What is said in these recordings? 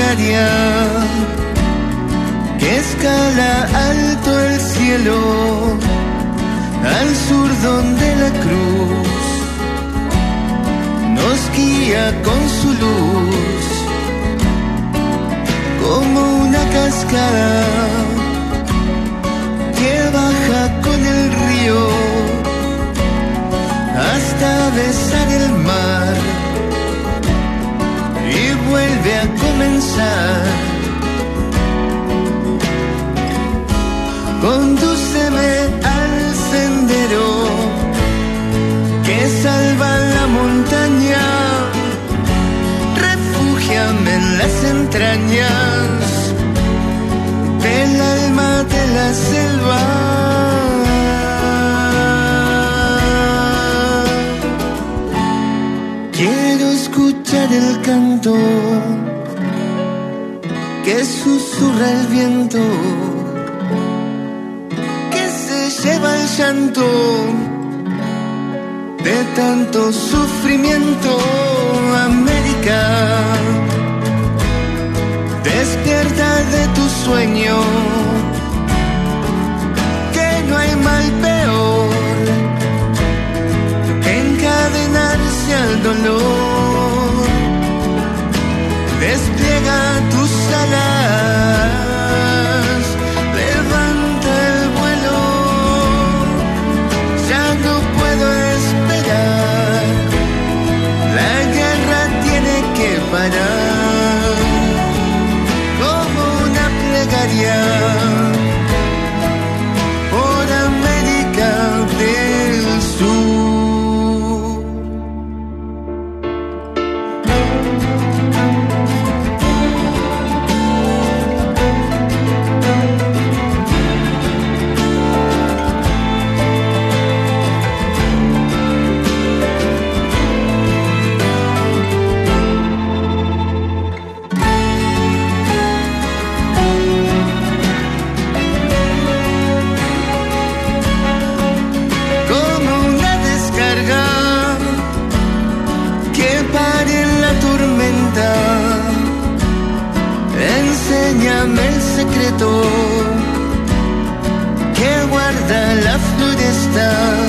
plegaria que escala alto el cielo, al sur donde la cruz nos guía con su luz, como una cascada que baja con el río hasta besar el mar y vuelve a comenzar. Condúceme al sendero que salva la montaña, refúgiame en las entrañas del alma de la selva. Quiero escuchar el canto que susurra el viento, que se lleva el llanto de tanto sufrimiento. América, despierta de tu sueño, que no hay mal peor que encadenarse al dolor. Despliega tus alas, levanta el vuelo, ya no puedo esperar, la guerra tiene que parar, como una plegaria por América del Sur. Enséñame el secreto que guarda la floresta.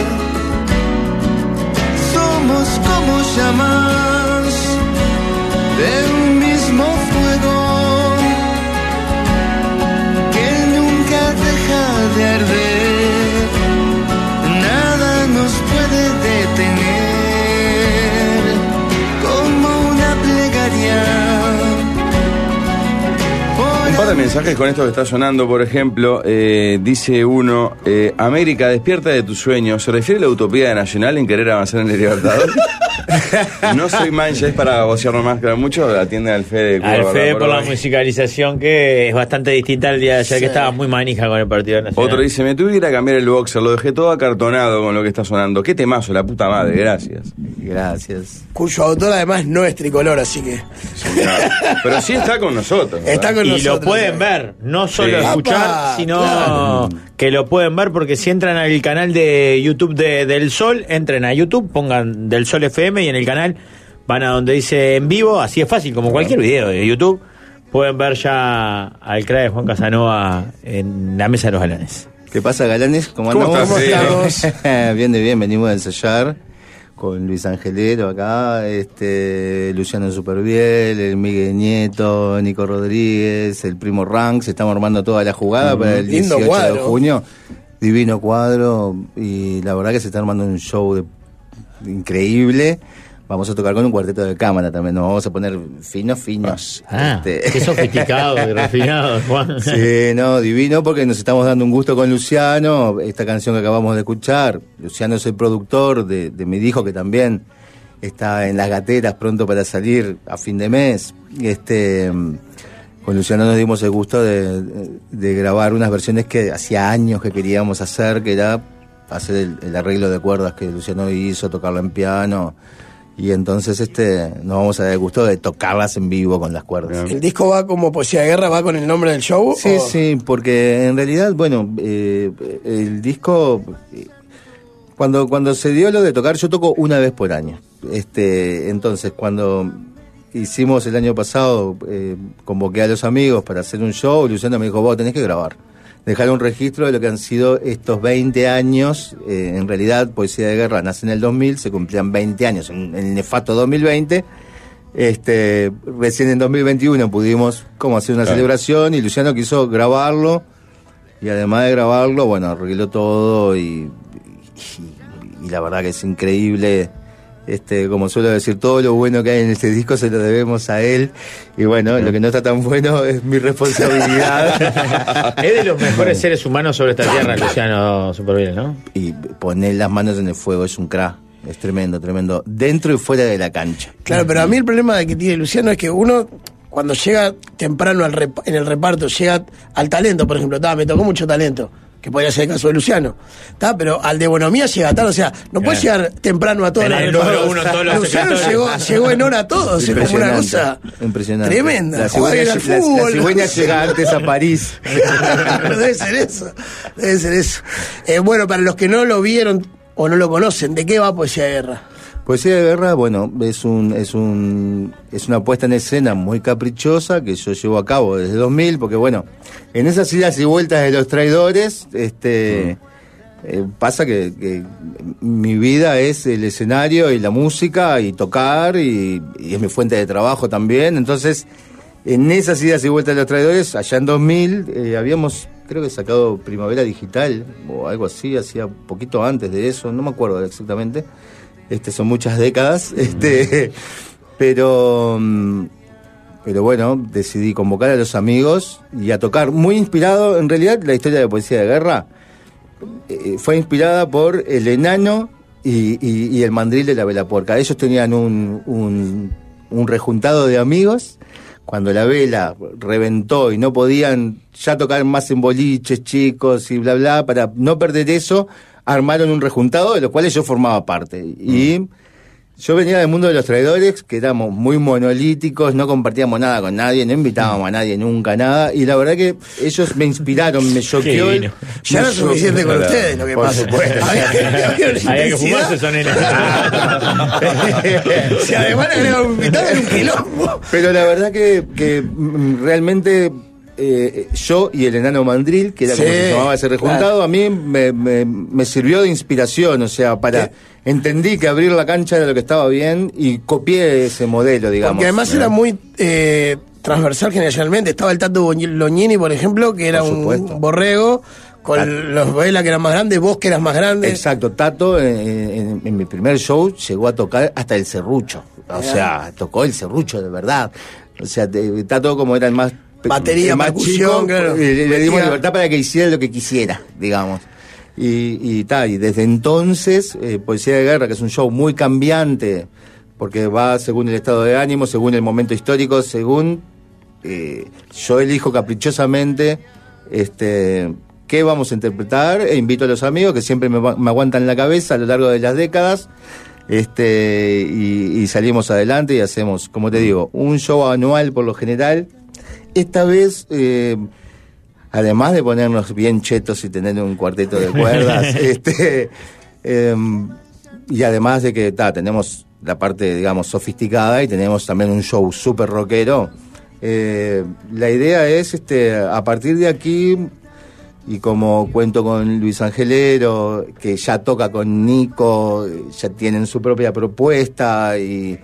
Somos como llamas de un mismo fuego que nunca deja de arder. Nada nos puede detener, como una plegaria. Un par de mensajes con esto que está sonando, por ejemplo, dice uno, América, despierta de tus sueños. ¿Se refiere a la utopía de Nacional en querer avanzar en el Libertador? No soy mancha, es para gociarnos más que mucho, atiende al Fede. Al Fede por la musicalización, que es bastante distinta al día de ayer, sí, que estaba muy manija con el partido nacional. Otro dice, me tuve que ir a cambiar el boxer, lo dejé todo acartonado con lo que está sonando. Qué temazo, la puta madre, gracias. Gracias. Cuyo autor además no es tricolor, así que... Sí, claro. Pero sí está con nosotros, ¿verdad? Está con nosotros. Y lo pueden ver, no solo escuchar, sino claro, que lo pueden ver, porque si entran al canal de YouTube Del Sol, entren a YouTube, pongan Del Sol FM y en el canal van a donde dice en vivo, así es fácil, como cualquier video de YouTube, pueden ver ya al crack de Juan Casanova en la mesa de los galanes. ¿Qué pasa, galanes? ¿Cómo andamos? Bien, venimos a ensayar con Luis Angelero acá, Luciano Superviel, el Miguel Nieto, Nico Rodríguez, el Primo Ranks. Estamos armando toda la jugada para el 18 de junio. Divino cuadro, y la verdad que se está armando un show increíble. Vamos a tocar con un cuarteto de cámara también, nos vamos a poner finos. Qué sofisticado y refinado, Juan. Sí, no, divino, porque nos estamos dando un gusto con Luciano. Esta canción que acabamos de escuchar, Luciano es el productor de mi disco, que también está en las gateras, pronto para salir a fin de mes. Con Luciano nos dimos el gusto de grabar unas versiones que hacía años que queríamos hacer, que era hacer el arreglo de cuerdas que Luciano hizo, tocarlo en piano. Y entonces nos vamos a dar el gusto de tocarlas en vivo con las cuerdas. ¿El disco va como Poesía de Guerra, va con el nombre del show? Sí, sí, porque en realidad, bueno, el disco, cuando se dio lo de tocar, yo toco una vez por año. Entonces, cuando hicimos el año pasado, convoqué a los amigos para hacer un show. Luciano me dijo, vos tenés que grabar, dejar un registro de lo que han sido estos 20 años. En realidad, Poesía de Guerra nace en el 2000, se cumplían 20 años en el nefasto 2020. Recién en 2021 pudimos como hacer una celebración, y Luciano quiso grabarlo, y además de grabarlo, bueno, arregló todo, y la verdad que es increíble. Como suelo decir, todo lo bueno que hay en este disco se lo debemos a él, y bueno, lo que no está tan bueno es mi responsabilidad. Es de los mejores seres humanos sobre esta tierra, Luciano Supervielle, ¿no? Y poner las manos en el fuego, es un crack. Es tremendo, tremendo, dentro y fuera de la cancha. Claro, pero a mí el problema de que tiene Luciano es que uno, cuando llega temprano en el reparto, llega al talento, por ejemplo, me tocó mucho talento, que podría ser el caso de Luciano, pero al de bonomía llega tarde, o sea, no puede llegar temprano a todos los repartos. Luciano llegó en hora a todos, es como una cosa impresionante. Tremenda. La cigüeña llega antes a París. Debe ser eso. Bueno, para los que no lo vieron o no lo conocen, ¿de qué va Poesía de Guerra? Poesía de Guerra, bueno, es una puesta en escena muy caprichosa que yo llevo a cabo desde 2000, porque bueno, en esas idas y vueltas de los traidores, pasa que mi vida es el escenario y la música y tocar, y es mi fuente de trabajo también. Entonces, en esas idas y vueltas de los traidores, allá en 2000, habíamos, creo que sacado Primavera Digital o algo así, hacía poquito antes de eso, no me acuerdo exactamente. Son muchas décadas, pero bueno, decidí convocar a los amigos y a tocar, muy inspirado. En realidad, la historia de Poesía de Guerra fue inspirada por el Enano y el Mandril de la Vela Puerca. Ellos tenían un rejuntado de amigos. Cuando la vela reventó y no podían ya tocar más en boliches chicos y bla bla, para no perder eso, armaron un rejuntado de los cuales yo formaba parte. Y yo venía del mundo de los traidores, que éramos muy monolíticos, no compartíamos nada con nadie, no invitábamos a nadie nunca, nada. Y la verdad que ellos me inspiraron, me choqueó. Ya no es suficiente con ustedes lo que pasa. Había que fumarse son en si además le agregaron un invitado, era un quilombo. Pero la verdad que realmente yo y el Enano Mandril, que era como se llamaba ese rejuntado, claro, a mí me sirvió de inspiración, o sea, entendí que abrir la cancha era lo que estaba bien y copié ese modelo, digamos. Porque además era muy transversal generacionalmente. Estaba el Tato Lognini, por ejemplo, que era un borrego, con los Vela que eran más grandes, vos que eras más grande. Exacto, Tato en mi primer show llegó a tocar hasta el serrucho, o sea, tocó el serrucho de verdad. O sea, Tato, como era el más batería, más percusión, chico, claro, le dimos libertad para que hiciera lo que quisiera, digamos. Y desde entonces, Poesía de Guerra, que es un show muy cambiante, porque va según el estado de ánimo, según el momento histórico, según yo elijo caprichosamente qué vamos a interpretar, e invito a los amigos que siempre me aguantan la cabeza a lo largo de las décadas, y salimos adelante y hacemos, como te digo, un show anual por lo general. Esta vez, además de ponernos bien chetos y tener un cuarteto de cuerdas, y además de que tenemos la parte, digamos, sofisticada, y tenemos también un show súper rockero, la idea es, a partir de aquí, y como cuento con Luis Angelero, que ya toca con Nico, ya tienen su propia propuesta, y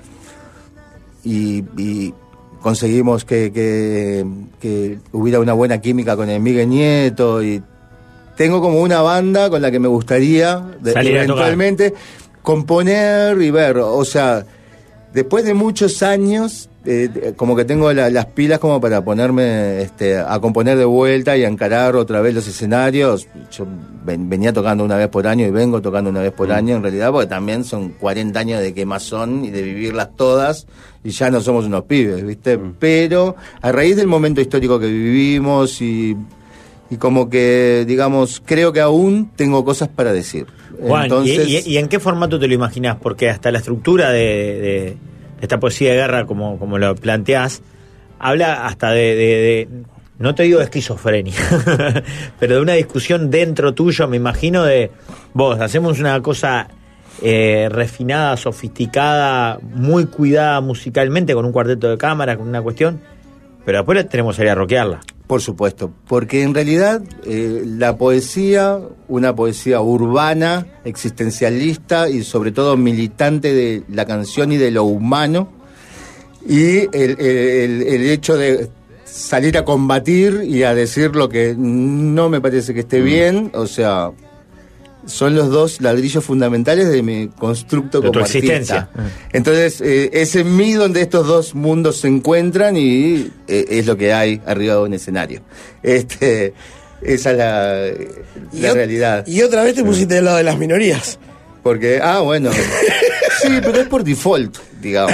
conseguimos que hubiera una buena química con el Miguel Nieto, y tengo como una banda con la que me gustaría eventualmente componer y ver, o sea, después de muchos años, como que tengo las pilas como para ponerme a componer de vuelta y a encarar otra vez los escenarios. Yo venía tocando una vez por año y vengo tocando una vez por año, en realidad, porque también son 40 años de quemazón y de vivirlas todas, y ya no somos unos pibes, ¿viste? Pero a raíz del momento histórico que vivimos y como que, digamos, creo que aún tengo cosas para decir. Juan, entonces, ¿y en qué formato te lo imaginás? Porque hasta la estructura de esta poesía de guerra, como lo planteás, habla hasta de no te digo de esquizofrenia, pero de una discusión dentro tuyo, me imagino, de vos, hacemos una cosa refinada, sofisticada, muy cuidada musicalmente, con un cuarteto de cámara, con una cuestión, pero después tenemos que ir a rockearla. Por supuesto, porque en realidad la poesía, una poesía urbana, existencialista y sobre todo militante de la canción y de lo humano, y el hecho de salir a combatir y a decir lo que no me parece que esté bien, o sea, son los dos ladrillos fundamentales de mi constructo como artista. Existencia. Entonces, es en mí donde estos dos mundos se encuentran y es lo que hay arriba de un escenario. Esa es la realidad. Y otra vez te pusiste del lado de las minorías. Porque, bueno, sí, pero es por default, digamos.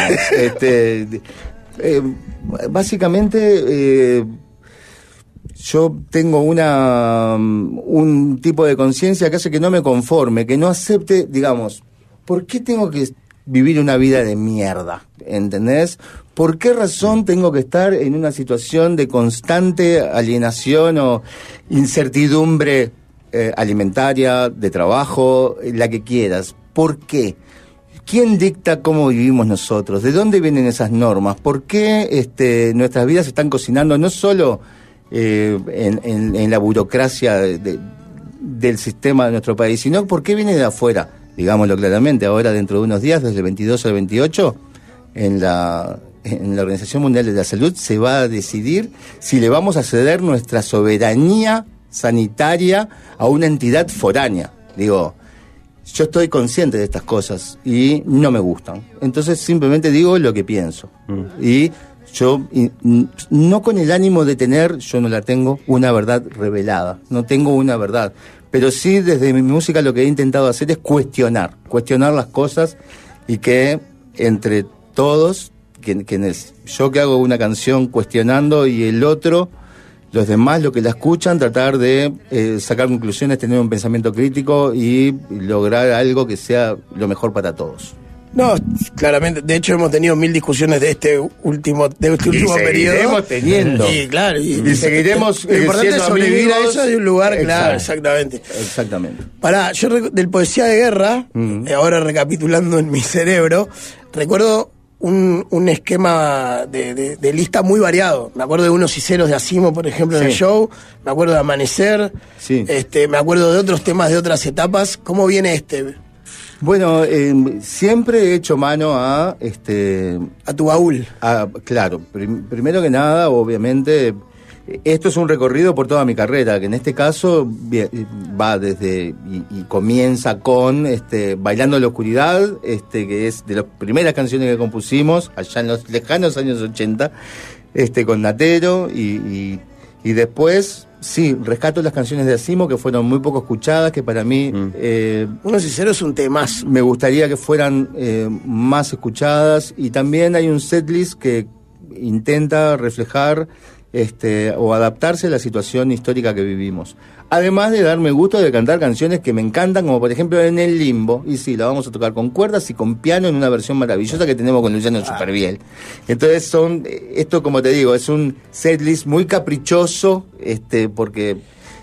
Básicamente... yo tengo un tipo de conciencia que hace que no me conforme, que no acepte, digamos, ¿por qué tengo que vivir una vida de mierda? ¿Entendés? ¿Por qué razón tengo que estar en una situación de constante alienación o incertidumbre alimentaria, de trabajo, la que quieras? ¿Por qué? ¿Quién dicta cómo vivimos nosotros? ¿De dónde vienen esas normas? ¿Por qué nuestras vidas se están cocinando no solo en la burocracia del sistema de nuestro país, sino por qué viene de afuera? Digámoslo claramente, ahora dentro de unos días, desde el 22 al 28, en la Organización Mundial de la Salud se va a decidir si le vamos a ceder nuestra soberanía sanitaria a una entidad foránea. Digo, yo estoy consciente de estas cosas y no me gustan. Entonces simplemente digo lo que pienso. Y yo, no con el ánimo de tener, yo no la tengo, una verdad revelada. No tengo una verdad. Pero sí, desde mi música lo que he intentado hacer es cuestionar las cosas y que entre todos, quienes yo que hago una canción cuestionando y el otro, los demás, lo que la escuchan, tratar de sacar conclusiones, tener un pensamiento crítico y lograr algo que sea lo mejor para todos. No, claramente. De hecho, hemos tenido 1000 discusiones de este último periodo. Seguiremos teniendo. Y claro, y seguiremos lo importante es sobrevivir a eso de un lugar, exacto, claro, exactamente. Exactamente. Yo del Poesía de Guerra, ahora recapitulando en mi cerebro, recuerdo un esquema de lista muy variado. Me acuerdo de unos y ceros de Asimov, por ejemplo, en el show. Me acuerdo de Amanecer. Sí. Me acuerdo de otros temas de otras etapas. ¿Cómo viene este? Bueno, siempre he hecho mano a tu baúl. Claro, primero que nada, obviamente, esto es un recorrido por toda mi carrera, que en este caso va desde y comienza con Bailando en la Oscuridad, que es de las primeras canciones que compusimos allá en los lejanos años 80, con Natero y después. Sí, rescato las canciones de Asimov que fueron muy poco escuchadas, que para mí... Unos y ceros es un temazo. Me gustaría que fueran más escuchadas, y también hay un setlist que intenta reflejar o adaptarse a la situación histórica que vivimos. Además de darme gusto de cantar canciones que me encantan, como por ejemplo En el Limbo, y sí, la vamos a tocar con cuerdas y con piano en una versión maravillosa que tenemos con Luciano Superviel. Entonces esto como te digo, es un setlist muy caprichoso, porque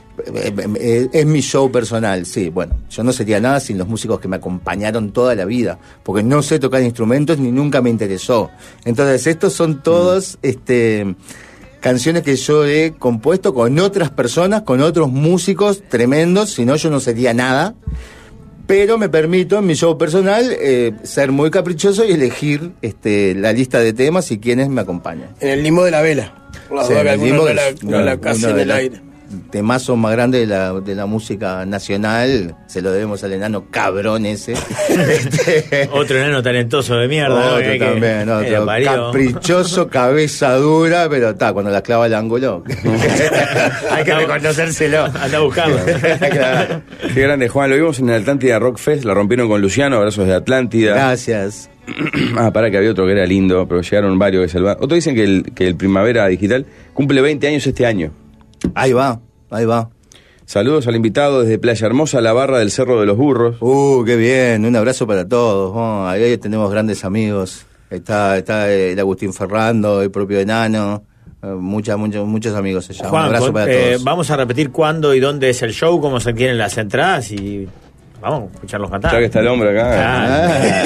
es mi show personal. Sí, bueno, yo no sería nada sin los músicos que me acompañaron toda la vida, porque no sé tocar instrumentos ni nunca me interesó. Entonces estos son todos canciones que yo he compuesto con otras personas, con otros músicos tremendos, si no yo no sería nada, pero me permito en mi show personal ser muy caprichoso y elegir la lista de temas y quienes me acompañan. En el Limbo de la Vela, sí, en el Limbo la casi en el aire. Temazo más grande de la música nacional, se lo debemos al enano cabrón ese. Otro enano talentoso de mierda. Otro también, otro caprichoso, cabeza dura, pero cuando la clava el ángulo hay que reconocérselo. Anda a buscarlo. Claro. Qué grande, Juan, lo vimos en el Atlántida Rock Fest, la rompieron con Luciano, abrazos de Atlántida. Gracias. Para que había otro que era lindo, pero llegaron varios que salvaron. Otros dicen que el Primavera Digital cumple 20 años este año. Ahí va. Saludos al invitado desde Playa Hermosa, la barra del Cerro de los Burros. Qué bien, un abrazo para todos. Ahí tenemos grandes amigos. Está el Agustín Ferrando, el propio enano. Muchos amigos allá. Juan, un abrazo para todos. Vamos a repetir cuándo y dónde es el show, cómo se adquieren las entradas y Vamos a escucharlos cantar. Ya que está el hombre acá.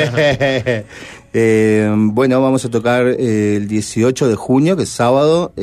Bueno, vamos a tocar el 18 de junio, que es sábado.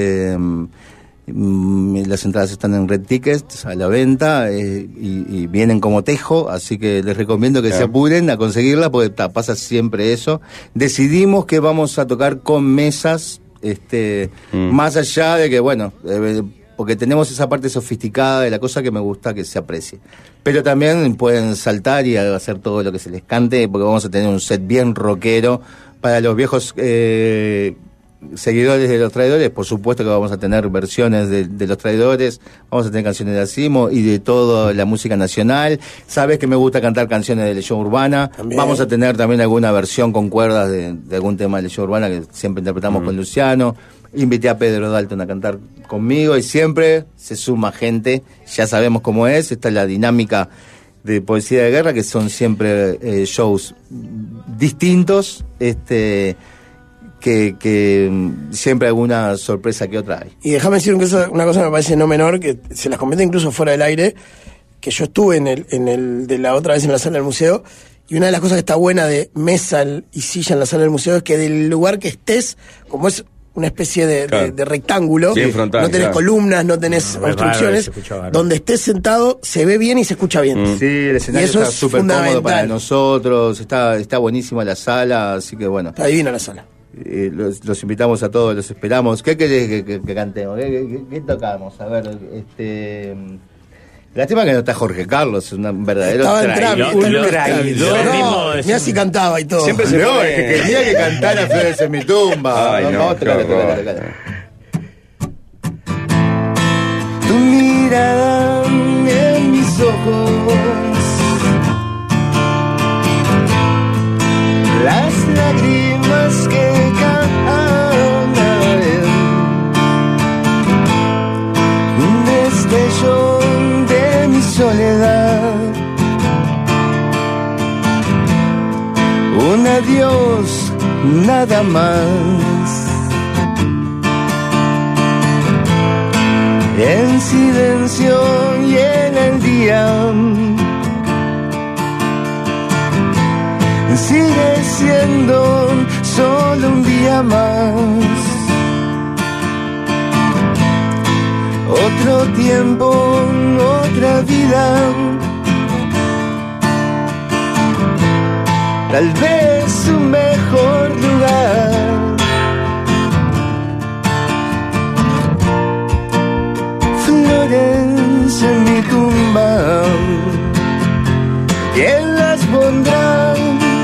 Las entradas están en Red Tickets a la venta y vienen como tejo, así que les recomiendo que se apuren a conseguirla porque pasa siempre eso. Decidimos que vamos a tocar con mesas, más allá de que, bueno, porque tenemos esa parte sofisticada de la cosa que me gusta que se aprecie. Pero también pueden saltar y hacer todo lo que se les cante, porque vamos a tener un set bien rockero para los viejos seguidores de Los Traidores. Por supuesto que vamos a tener versiones de Los Traidores, vamos a tener canciones de Asimo y de toda la música nacional. Sabes que me gusta cantar canciones de Legión Urbana. También. Vamos a tener también alguna versión con cuerdas de algún tema de Legión Urbana que siempre interpretamos con Luciano. Invité a Pedro Dalton a cantar conmigo y siempre se suma gente. Ya sabemos cómo es, esta es la dinámica de Poesía de Guerra, que son siempre shows distintos, que siempre alguna sorpresa que otra hay. Y déjame decir una cosa que me parece no menor, que se las comenté incluso fuera del aire, que yo estuve en el de la otra vez en la sala del museo, y una de las cosas que está buena de mesa y silla en la sala del museo es que del lugar que estés, como es una especie de rectángulo, frontal, no tenés columnas, no tenés obstrucciones, donde estés sentado se ve bien y se escucha bien. Sí, el escenario está súper cómodo para nosotros, está buenísima la sala, así que bueno. Está divina la sala. Los invitamos a todos, los esperamos. ¿Qué querés que cantemos? ¿Qué tocamos? A ver, lástima que no está Jorge Carlos, un verdadero traidor. Mira si cantaba y todo. Siempre se es que quería que cantara Flores en mi tumba. Ay, no, Tu mirada en mis ojos, las lágrimas que caen, un destello de mi soledad, un adiós, nada más. En silencio y en el día sigue siendo solo un día más. Otro tiempo, otra vida, tal vez un mejor lugar. Flores en mi tumba, ¿quién las pondrá?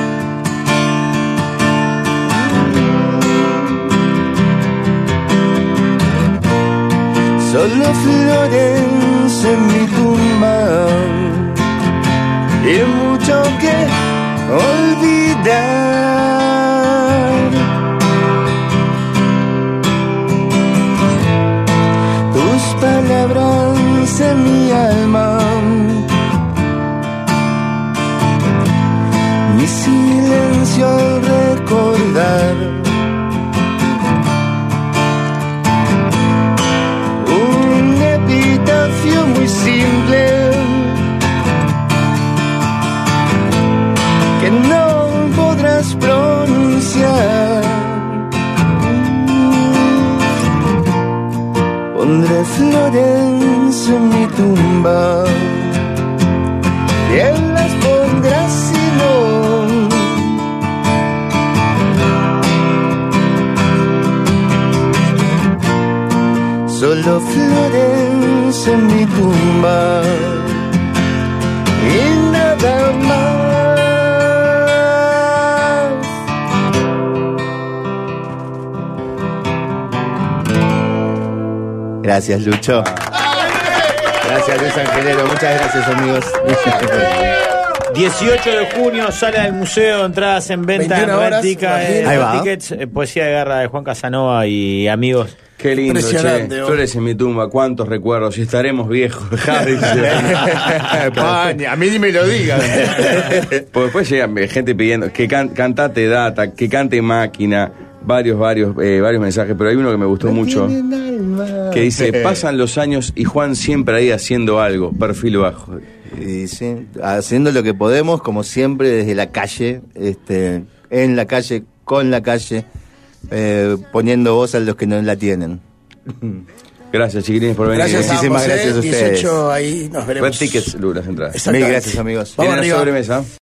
Solo flores en mi tumba y mucho que olvidar. Tus palabras en mi alma, mi silencio al recordar. Un epitafio muy simple que no podrás pronunciar. Pondré flores en mi tumba, ¿quién las pondrá si no? Solo flores en mi tumba y nada más. Gracias, Lucho. Gracias, Luis Angelero. Muchas gracias, amigos. 18 de junio, sala del museo, entradas en venta en Red Tickets, Poesía de Guerra de Juan Casanova y amigos. Qué lindo, che. Flores en mi tumba, cuántos recuerdos. Y estaremos viejos, Harry. A mí ni me lo digas. Pues después llega gente pidiendo que cantate Data, que cante Máquina, varios mensajes, pero hay uno que me gustó mucho, que dice, pasan los años y Juan siempre ahí haciendo algo, perfil bajo. Y sí, haciendo lo que podemos, como siempre, desde la calle, en la calle, con la calle, poniendo voz a los que no la tienen. Gracias, chiquilines, por venir. Gracias, Muchísimas gracias a ustedes. 18, ahí nos veremos. Red Tickets, las entradas. Mil gracias, amigos. Vamos Viene la arriba. sobremesa.